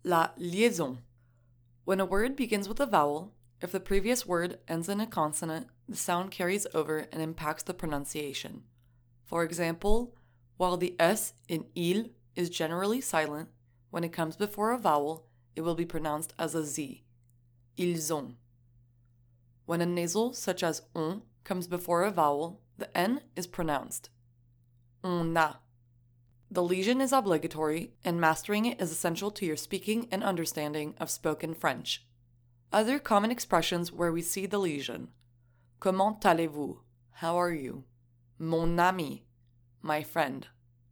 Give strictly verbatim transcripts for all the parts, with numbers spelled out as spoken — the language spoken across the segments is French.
La liaison. When a word begins with a vowel, if the previous word ends in a consonant, the sound carries over and impacts the pronunciation. For example, while the S in il is generally silent, when it comes before a vowel, it will be pronounced as a Z. Ils ont. When a nasal such as on comes before a vowel, the N is pronounced. On a. The lesion is obligatory, and mastering it is essential to your speaking and understanding of spoken French. Other common expressions where we see the lesion. Comment allez-vous? How are you? Mon ami, my friend.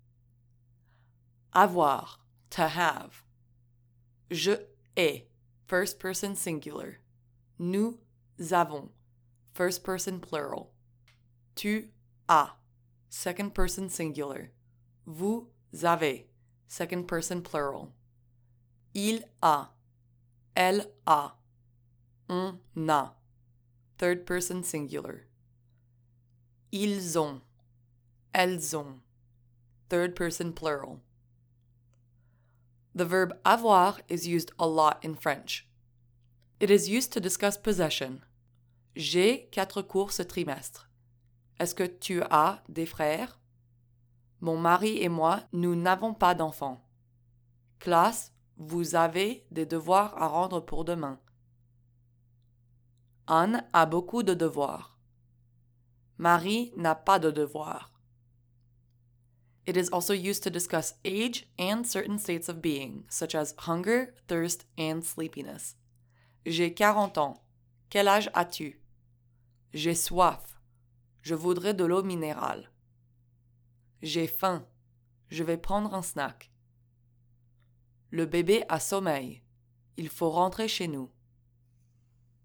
Avoir, to have. Je ai, first person singular. Nous avons, first person plural. Tu as, second person singular. Vous avez, second person plural. Il a, elle a. On a, third person singular. Ils ont, elles ont, third person plural. The verb avoir is used a lot in French. It is used to discuss possession. J'ai quatre cours ce trimestre. Est-ce que tu as des frères? Mon mari et moi, nous n'avons pas d'enfants. Classe, vous avez des devoirs à rendre pour demain. Anne a beaucoup de devoirs. Marie n'a pas de devoirs. It is also used to discuss age and certain states of being, such as hunger, thirst, and sleepiness. J'ai quarante ans. Quel âge as-tu? J'ai soif. Je voudrais de l'eau minérale. J'ai faim. Je vais prendre un snack. Le bébé a sommeil. Il faut rentrer chez nous.